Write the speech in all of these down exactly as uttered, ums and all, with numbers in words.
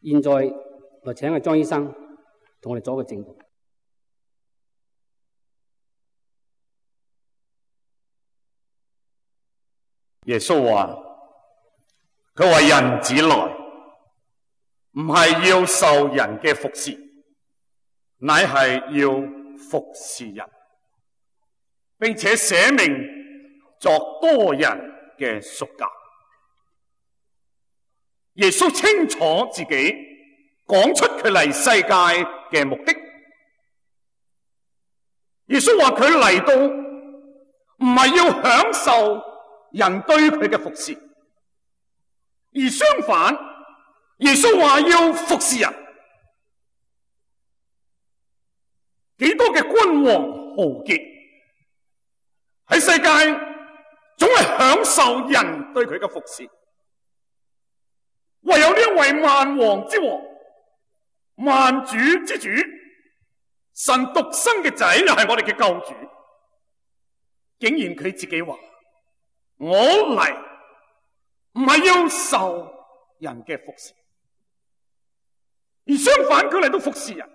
現在我請阿莊醫生同我哋做一個證道。 耶穌話：佢話人子來，唔係要受人嘅服侍，乃係要服侍人，並且捨命作多人嘅贖價。耶穌清楚自己講出佢嚟世界嘅目的。耶穌話佢嚟到唔係要享受人對佢嘅服侍，而相反，耶穌話要服侍人。幾多嘅君王豪傑喺世界總係享受人對佢嘅服侍，唯有呢一位萬王之王、萬主之主、神獨生嘅仔，又係我哋嘅救主，竟然佢自己話：我嚟唔係要受人嘅服侍，而相反佢嚟到服侍人。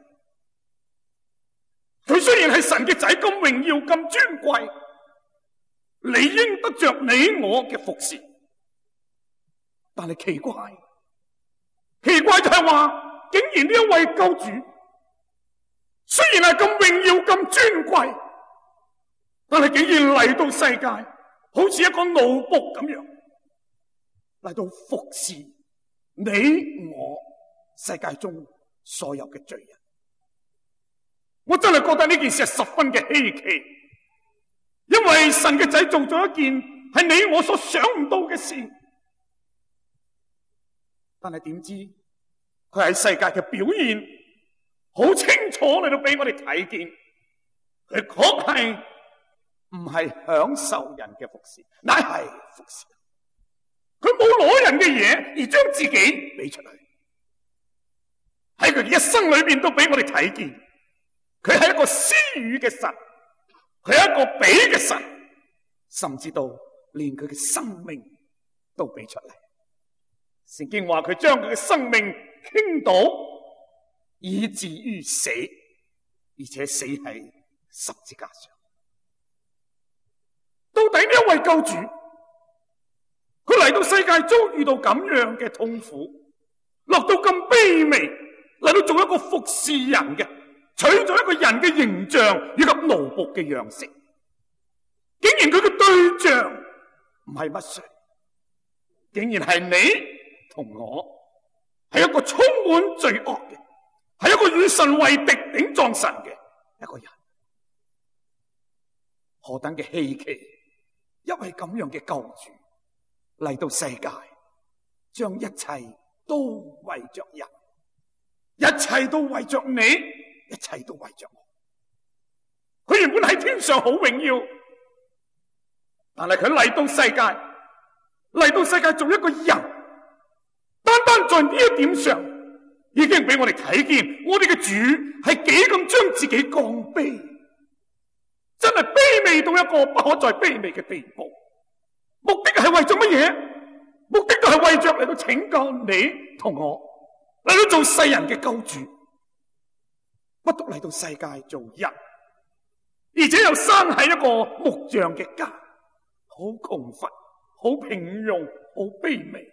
佢雖然係神嘅仔，咁榮耀、咁尊貴，理應得着你我嘅服侍，但係奇怪，奇怪就係話，竟然呢一位救主雖然係咁榮耀、咁尊貴，但係竟然嚟到世界，好似一個奴僕咁樣嚟到服侍你我世界中所有嘅罪人。我真係覺得呢件事係十分嘅稀奇，因為神嘅仔做咗一件係你我所想唔到嘅事，但係點知佢喺世界嘅表現好清楚嚟到俾我哋睇見，佢確係唔係享受人嘅服侍，乃係服侍人。佢冇攞人嘅嘢而將自己俾出去，喺佢嘅一生裏面都俾我哋睇見，佢係一個施予嘅神，佢係一個俾嘅神，甚至到連佢嘅生命都俾出嚟。聖經話佢將佢嘅生命傾倒，以至於死，而且死喺十字架上。到底呢一位救主，佢嚟到世界遭遇到咁樣嘅痛苦，落到咁卑微，嚟到做一個服侍人嘅，取咗一個人嘅形象以及奴僕嘅樣式，竟然佢嘅對象唔係乜誰，竟然係你同我，係一個充滿罪惡嘅，係一個與神為敵頂撞神嘅一個人。何等嘅稀奇！一位咁樣嘅救主嚟到世界，將一切都為着人，一切都為着你，一切都為着我。佢原本喺天上好榮耀，但係佢嚟到世界，嚟到世界做一個人，單單在呢一點上，已經俾我哋睇見，我哋嘅主係幾咁將自己降卑，真係卑微到一個不可再卑微嘅地步。目的係為咗乜嘢？目的都係為着嚟到拯救你同我，嚟到做世人嘅救主。不獨嚟到世界做人，而且又生喺一個木匠嘅家，好窮乏，好平庸，好卑微，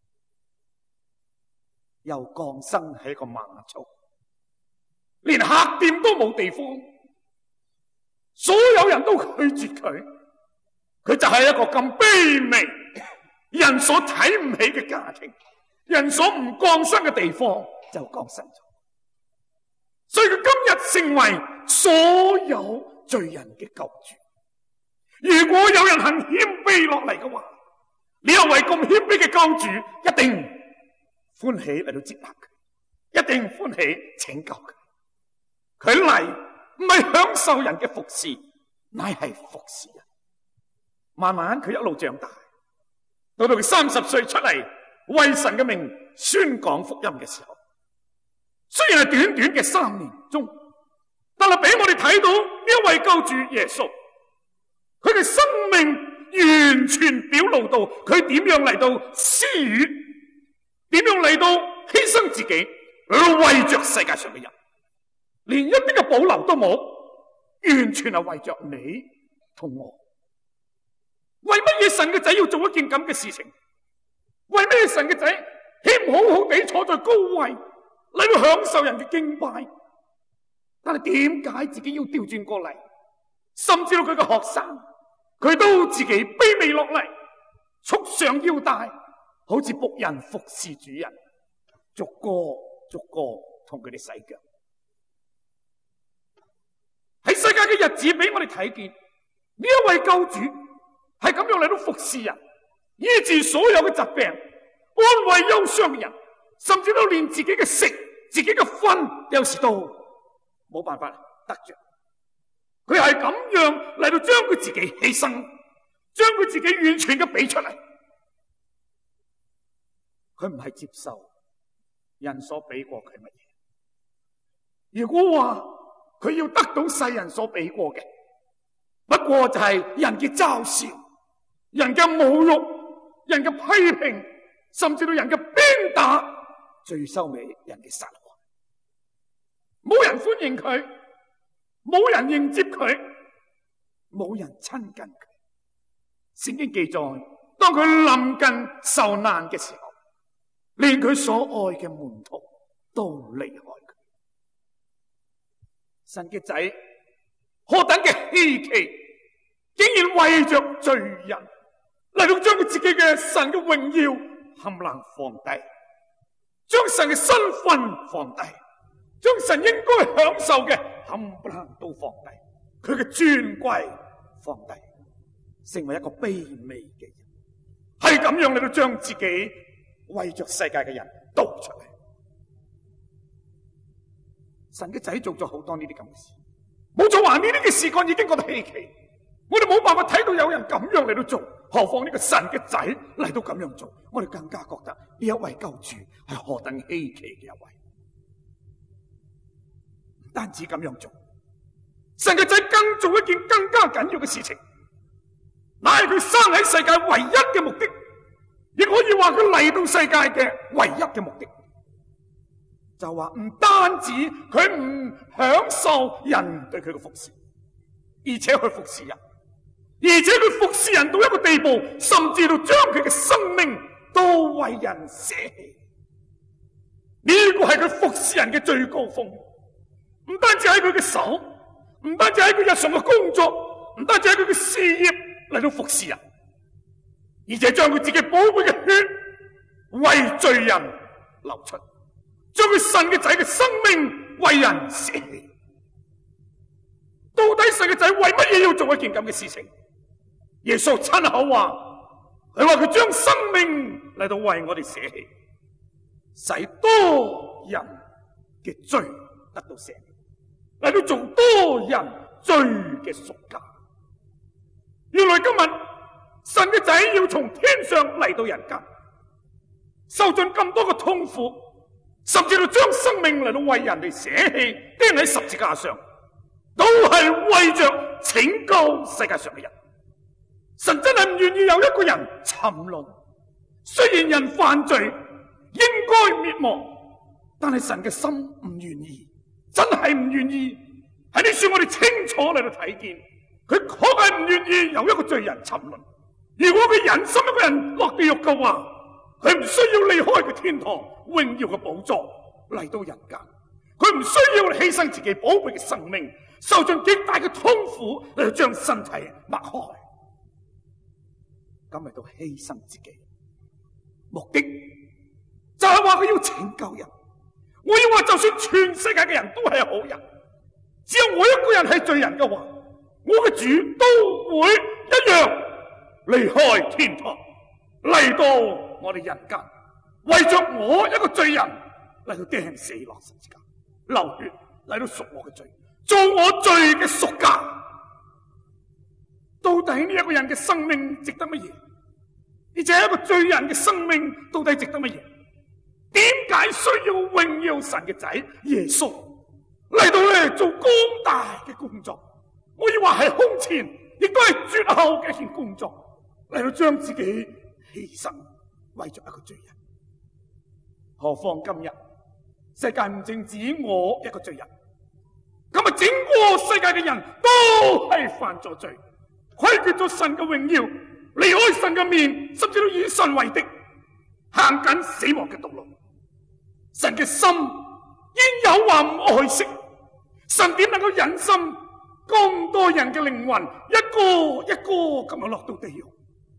又降生喺一個馬槽，連客店都冇地方，所有人都拒絕佢，佢就係一個咁卑微，人所睇唔起嘅家庭，人所唔降生嘅地方就降生咗。所以佢今日成為所有罪人嘅救主。如果有人肯謙卑落嚟嘅話，呢一位咁謙卑嘅救主一定歡喜嚟到接納佢，一定歡喜拯救佢。佢嚟唔係享受人嘅服侍，乃係服侍人。慢慢佢一路長大，到到佢三十歲出嚟為神嘅名宣講福音嘅時候，雖然係短短嘅三年中，但係俾我哋睇到呢一位救主耶穌，佢嘅生命完全表露到佢點樣嚟到施予， 點樣嚟到犧牲自己，嚟到為着世界上嘅人，連一啲嘅保留都冇，完全係為着你同我。為乜嘢神嘅仔要做一件咁嘅事情？為乜嘢神嘅仔豈唔好好地坐在高位嚟到享受人嘅敬拜？但係點解自己要調轉過嚟？甚至到佢嘅學生，佢都自己卑微落嚟，束上腰帶，好似僕人服侍主人，逐個逐個同佢哋洗腳。喺世界嘅日子俾我哋睇見，呢一位救主係咁樣嚟到服侍人，醫治所有嘅疾病，安慰憂傷嘅人，甚至都連自己嘅食、自己嘅瞓，有時都冇辦法得着。佢係咁樣嚟到將佢自己犧牲，將佢自己完全嘅俾出嚟。佢唔係接受人所俾過佢乜嘢。如果話佢要得到世人所俾過嘅，不過就係人嘅嘲笑、人嘅侮辱、人嘅批評，甚至到人嘅鞭打，最收尾人嘅殺害。冇人歡迎佢，冇人迎接佢，冇人親近佢。聖經記載，當佢臨近受難嘅時候，連佢所愛嘅門徒都離開佢。神嘅仔何等嘅稀奇，竟然為着罪人嚟到將佢自己嘅神嘅榮耀冚唪唥放低，將神嘅身份放低，將神應該享受嘅冚唪唥都放低，佢嘅尊貴放低，成為一個卑微嘅人，係咁樣嚟到將自己為着世界嘅人倒出嚟。神嘅仔做咗好多呢啲咁嘅事，冇錯話呢啲嘅事幹已經覺得稀奇，我哋冇辦法睇到有人咁樣嚟到做，何況呢個神嘅仔嚟到咁樣做，我哋更加覺得呢一位救主係何等稀奇嘅一位。唔單止咁樣做，神嘅仔更做一件更加緊要嘅事情，乃係佢生喺世界唯一嘅目的，亦可以話佢嚟到世界嘅唯一嘅目的，就話唔單止佢唔享受人對佢嘅服侍，而且去服侍人，而且佢服侍人到一個地步，甚至到將佢嘅生命都為人捨棄。呢個係佢服侍人嘅最高峰，唔單止喺佢嘅手，唔單止喺佢日常嘅工作，唔單止喺佢嘅事業嚟到服侍人，而且將佢自己寶貴嘅血為罪人流出，將佢神嘅仔嘅生命為人捨棄。到底神嘅仔為乜嘢要做一件咁嘅事情？耶穌親口話，佢話佢將生命嚟到為我哋捨棄，使多人嘅罪得到赦免，嚟到做多人罪嘅贖價。原來今日神嘅仔要從天上嚟到人間，受盡咁多嘅痛苦，甚至到將生命嚟到為人哋捨棄，釘喺十字架上，都係為着拯救世界上嘅人。神真係唔願意有一個人沉淪，雖然人犯罪應該滅亡，但係神嘅心唔願意，真係唔願意。喺呢處我哋清楚嚟到睇見，佢確係唔願意有一個罪人沉淪。如果佢忍心一個人落地獄嘅話，佢唔需要離開佢天堂榮耀嘅寶座嚟到人間，佢唔需要犧牲自己寶貴嘅生命，受盡極大嘅痛苦嚟到將身體擘開，咁嚟到犧牲自己，目的就係話佢要拯救人。我要話就算全世界嘅人都係好人，只有我一個人係罪人嘅話，我嘅主都會一樣離開天堂嚟到我哋人間，為着我一個罪人嚟到釘死落十字架，流血嚟到贖我嘅罪，做我罪嘅贖價。到底呢一個人嘅生命值得乜嘢？而且一個罪人嘅生命到底值得乜嘢？點解需要榮耀神嘅仔耶穌嚟到咧做高大嘅工作？我要話係空前，亦都係絕後嘅一件工作，嚟到將自己犧牲為咗一個罪人。 何況今日世界唔淨止我一個罪人，今日整個世界嘅人都係犯咗罪，虧缺咗神嘅榮耀，離開神嘅面，甚至都以神為敵，行緊死亡嘅道路。神嘅心焉有話唔愛惜？神點能夠忍心咁多人嘅靈魂一個一個咁樣落到地獄？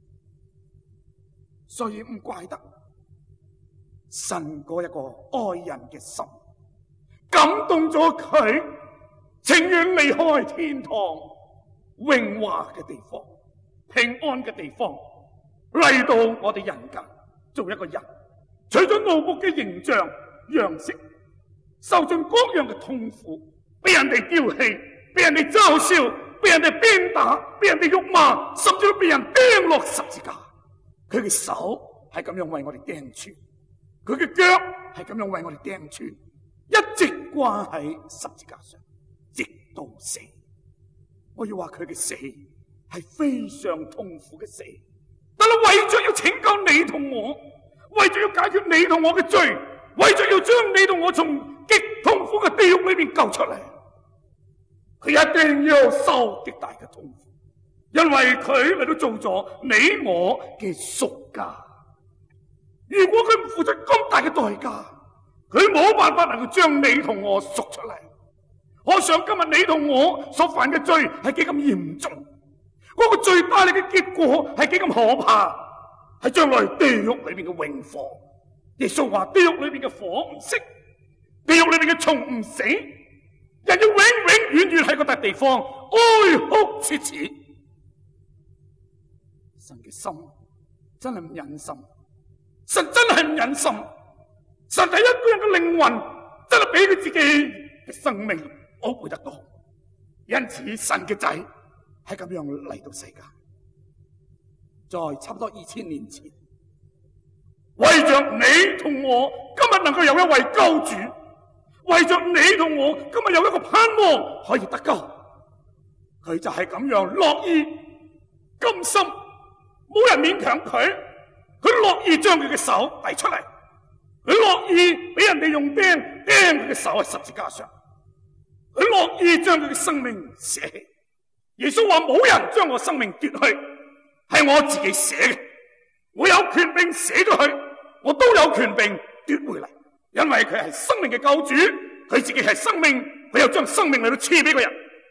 所以唔怪得神嗰一個愛人嘅心感動咗佢，情願離開天堂榮華嘅地方、平安嘅地方，嚟到我哋人間做一個人，取咗奴僕嘅形象樣式，受盡各樣嘅痛苦，俾人哋丟棄，俾人哋嘲笑，俾人哋鞭打，俾人哋辱罵，甚至都俾人釘落十字架。佢嘅手係咁樣為我哋釘穿，佢嘅腳係咁樣為我哋釘穿，一直掛喺十字架上，直到死。我要話佢嘅死係非常痛苦嘅死，但係為咗要拯救你同我，為咗要解決你同我嘅罪，為咗要將你同我從極痛苦嘅地獄裏面救出嚟，佢一定要受極大嘅痛苦，因為佢嚟到做咗你我嘅贖價。如果佢唔付出咁大嘅代價，佢冇辦法能夠將你同我贖出嚟。我想今日你同我所犯嘅罪係幾咁嚴重，嗰個罪帶嚟嘅結果係幾咁可怕，係將來地獄裏面嘅永火。耶穌話地獄裏面嘅火唔熄，地獄裏面嘅蟲唔死，人要永永遠遠喺嗰笪地方哀哭切齒。神嘅心真係唔忍心，神真係唔忍心，神係一個人嘅靈魂，真係俾佢自己嘅生命寶貴得多。因此神嘅仔係咁樣嚟到世界，在差不多二千年前，為着你同我今日能夠有一位救主，為着你同我今日有一個盼望可以得救，佢就係咁樣樂意甘心，冇人勉強佢，佢樂意將佢嘅手遞出嚟，佢樂意俾人哋用釘釘佢嘅手喺十字架上，佢樂意將佢嘅生命捨棄。耶穌話冇人將我生命奪去，係我自己捨嘅，我有權柄捨咗佢，我都有權柄奪回嚟，因為佢係生命嘅救主，佢自己係生命，佢又將生命嚟到賜俾個人。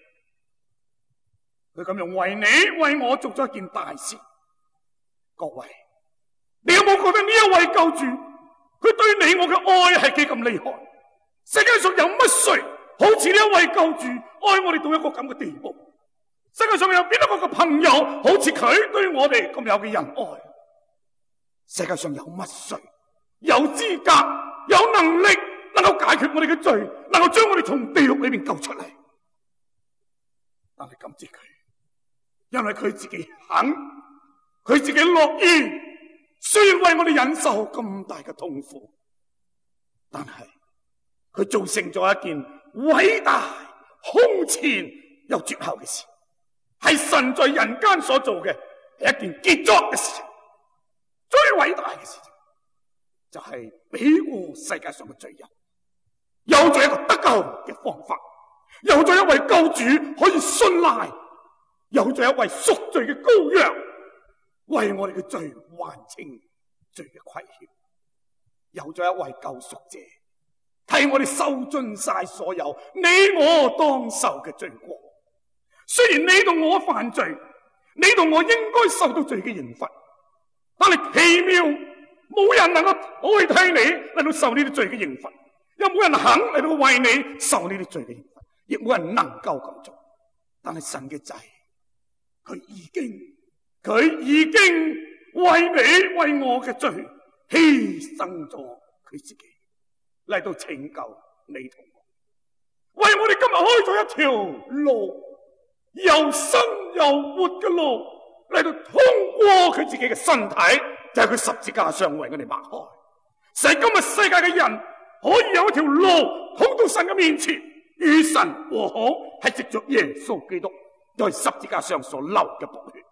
佢咁樣為你為我做咗一件大事。各位，你有冇覺得呢一位救主佢對你我嘅愛係幾咁厲害？世界上有乜誰好似呢一位救主愛我哋到一個咁嘅地步？世界上有邊一個嘅朋友好似佢對我哋咁有嘅仁愛？世界上有乜誰有資格有能力能夠解決我哋嘅罪，能夠將我哋從地獄裏面救出嚟？但係感謝佢，因為佢自己肯，佢自己樂意，雖然為我哋忍受咁大嘅痛苦，但係佢做成咗一件偉大空前又絕後嘅事，係神在人間所做嘅係一件傑作嘅事情。最偉大嘅事情就係俾過世界上嘅罪人有咗一個得救嘅方法，有咗一位救主可以信賴，有咗一位贖罪嘅羔羊為我哋嘅罪還清罪嘅虧欠，有咗一位救贖者替我哋受盡晒所有你我當受嘅罪過。雖然你同我犯罪，你同我應該受到罪嘅刑罰，但係奇妙，冇人能夠代替你嚟到受呢啲罪嘅刑罰，又冇人肯嚟到為你受呢啲罪嘅刑罰，亦冇人能夠咁做。但係神嘅仔，佢已經佢已經為你為我嘅罪犧牲咗佢自己，嚟到拯救你同我，為我哋今日開咗一條路，又生又活嘅路，嚟到通過佢自己嘅身體，就係佢十字架上為我哋擘開，使今日世界嘅人可以有一條路通到神嘅面前，與神和好，係藉着耶穌基督在十字架上所流嘅寶血。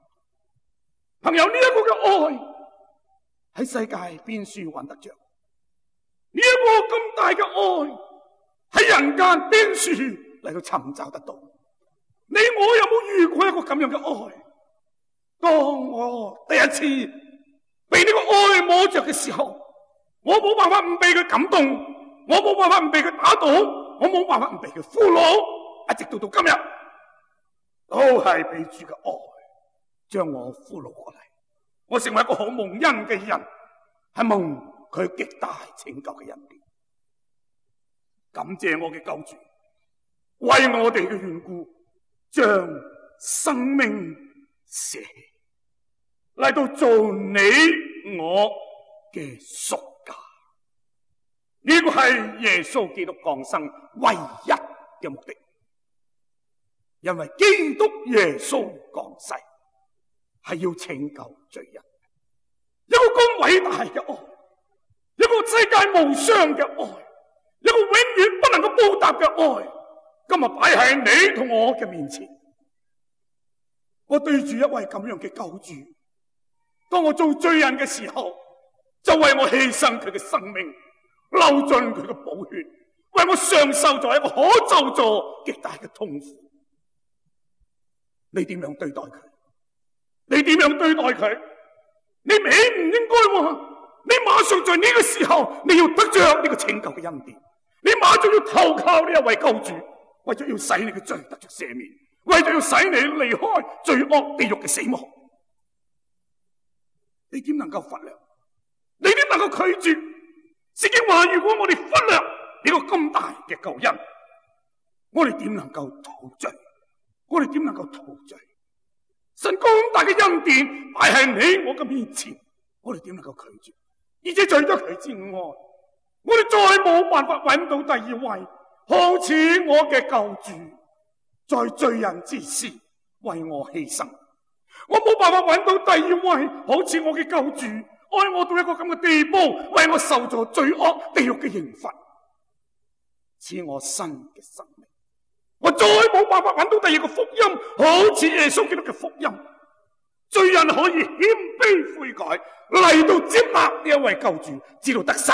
朋友，呢一個嘅愛喺世界邊處揾得着？ 呢一個咁大嘅愛喺人間邊處嚟到尋找得到？你我有冇遇過一個咁樣嘅愛？當我第一次被呢個愛摸着嘅時候，我冇辦法唔被佢感動，我冇辦法唔被佢打倒，我冇辦法唔被佢俘虜，一直到到今日，都係被主嘅愛將我俘虜過嚟。我成為一個好蒙恩嘅人，係蒙佢極大拯救嘅恩典。感謝我嘅救主，為我哋嘅緣故，將生命捨嚟到做你我嘅贖價。呢個係耶穌基督降生唯一嘅目的，因為基督耶穌降世係要拯救罪人。一個咁偉大嘅愛，一個世界無雙嘅愛，一個永遠不能夠報答嘅愛，今日擺喺你同我嘅面前。我對住一位咁樣嘅救主，當我做罪人嘅時候，就為我犧牲佢嘅生命，流盡佢嘅寶血，為我承受咗一個可咒詛極大嘅痛苦。你點樣對待佢？你點樣對待佢？你唔唔應該話，你馬上在呢個時候，你要得着呢個拯救嘅恩典，你馬上要投靠呢一位救主，為咗要使你嘅罪得着赦免，為咗要使你離開罪惡地獄嘅死亡。你點能夠忽略？你點能夠拒絕？聖經話，如果我哋忽略呢個咁大嘅救恩，我哋點能夠逃罪？我哋點能夠逃罪？神咁大嘅恩典擺喺你我嘅面前，我哋點能夠拒絕？而且除咗佢之外，我哋再冇辦法揾到第二位好似我嘅救主，在罪人之時為我犧牲。我冇辦法揾到第二位好似我嘅救主，愛我到一個咁嘅地步，為我受咗罪惡地獄嘅刑罰，賜我新嘅生命。我再冇辦法揾到第二個福音，好似耶穌基督嘅福音，罪人可以謙卑悔改，嚟到接納呢一位救主，直到得生。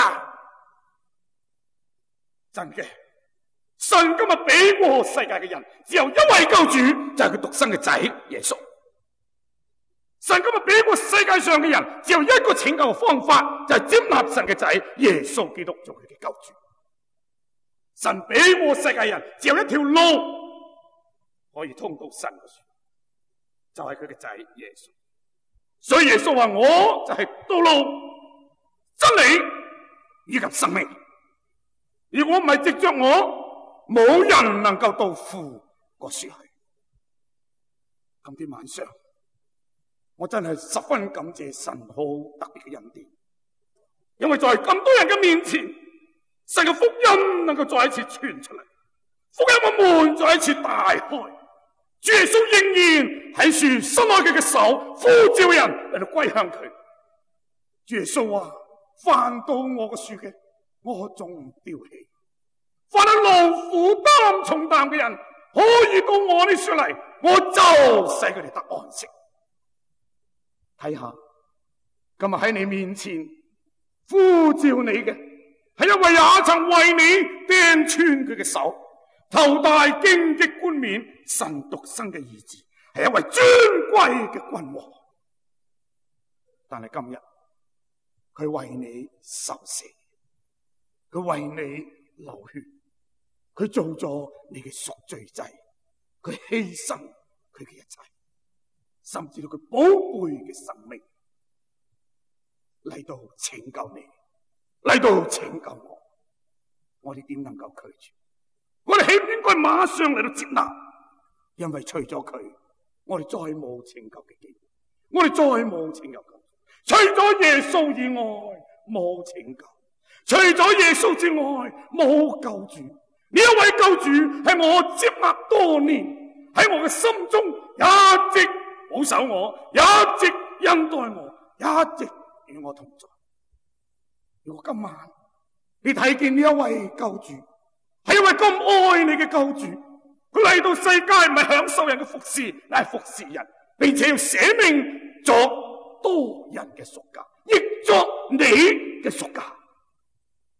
真嘅，神今日俾過世界嘅人只有一位救主，就係佢獨生嘅仔耶穌。神今日俾過世界上嘅人只有一個拯救嘅方法，就係接納神嘅仔耶穌基督做佢嘅救主。神俾過世界人只有一條路可以通到神嘅樹，就係佢嘅仔耶穌。所以耶穌話，我就係道路、真理以及生命。如果唔係藉着我，冇人能夠到父個樹去。今天晚上，我真係十分感謝神好特別嘅恩典，因為在咁多人嘅面前，神嘅福音能夠再一次傳出嚟，福音嘅門再一次大開，主耶穌仍然喺樹伸開佢嘅手，呼召人嚟到歸向佢。主耶穌話，凡到我嘅樹嘅，我總唔丟棄；凡係勞苦擔重擔嘅人，可以到我呢樹嚟，我就使佢哋得安息。睇下，今日喺你面前呼召你嘅，係一位也曾為你釘穿佢嘅手，頭戴荊棘冠冕，神獨生嘅兒子，係一位尊貴嘅君王。但係今日佢為你受死，佢為你流血，佢做咗你嘅贖罪祭，佢犧牲佢嘅一切，甚至到佢寶貝嘅生命嚟到拯救你，嚟到拯救我。我哋點能夠拒絕？我哋豈唔應該馬上嚟到接納？因為除咗佢，我哋再冇拯救嘅機會，我哋再冇拯救嘅。除咗耶穌以外冇拯救，除咗耶穌之外冇救主。呢一位救主係我接納多年，喺我嘅心中一直保守我，一直恩待我，一直與我同在。如果今晚你睇見呢一位救主，係一位咁愛你嘅救主，佢嚟到世界唔係享受人嘅服侍，乃係服侍人，並且要捨命作多人嘅贖價，亦作你嘅贖價。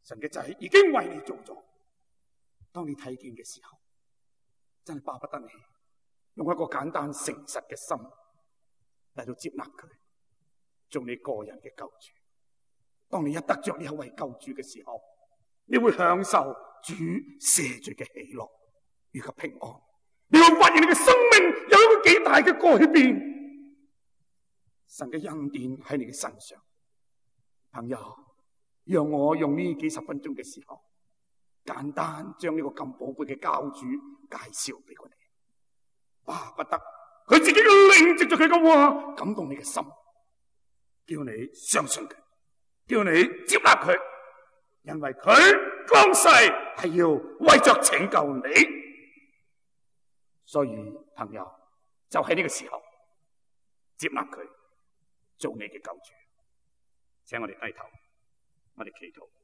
神嘅仔已經為你做咗。當你睇見嘅時候，真係巴不得你用一個簡單誠實嘅心嚟到接納佢，做你個人嘅救主。當你一得着呢一位救主嘅時候，你會享受主赦罪嘅喜樂以及平安。你會發現你嘅生命有一個幾大嘅改變。神嘅恩典喺你嘅身上。朋友，讓我用呢幾十分鐘嘅時候，簡單將呢個咁寶貴嘅教主介紹俾我哋。巴不得佢自己嘅靈藉著佢嘅話感動你嘅心，叫你相信佢，叫你接納佢，因為佢降世係要為着拯救你。所以朋友，就喺呢個時候接納佢做你嘅救主。請我哋低頭，我哋祈禱。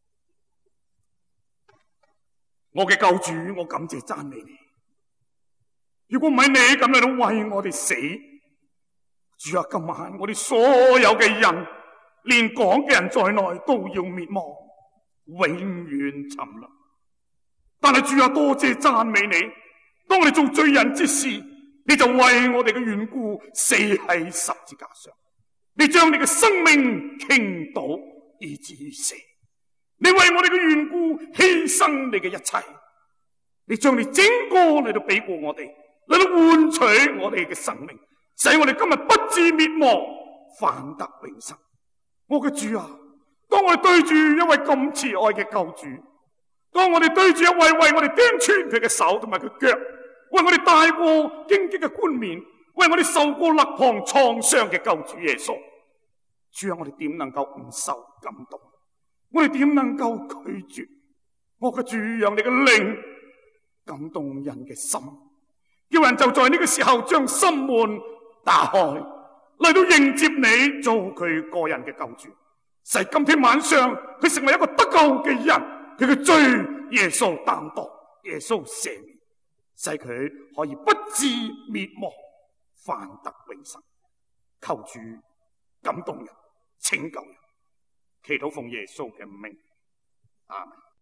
我嘅救主，我感謝讚美你。如果唔係你咁樣都為我哋死，主啊，今晚我哋所有嘅人，連講嘅人在內都要滅亡，永遠沉淪。但係主啊，多謝讚美你，當我哋做罪人之時，你就為我哋嘅緣故死喺十字架上，你將你嘅生命傾倒以至於死，你為我哋嘅緣故犧牲你嘅一切，你將你整個嚟到俾過我哋，嚟到換取我哋嘅生命，使我哋今日不至滅亡，反得永生。我嘅主啊，當我哋對住一位咁慈愛嘅救主，當我哋對住一位為我哋釘穿佢嘅手同埋佢腳，為我哋戴過荊棘嘅冠冕，為我哋受過肋旁創傷嘅救主耶穌，主啊，我哋點能夠唔受感動？我哋點能夠拒絕？我嘅主，讓你嘅靈感動人嘅心，叫人就在呢個時候將心門打開，嚟到迎接你做佢個人嘅救主，使今天晚上佢成為一個得救嘅人，佢嘅罪耶穌擔當，耶穌赦免，使佢可以不至滅亡，反得永生。求主感動人，拯救人，祈禱奉耶穌嘅名，阿們。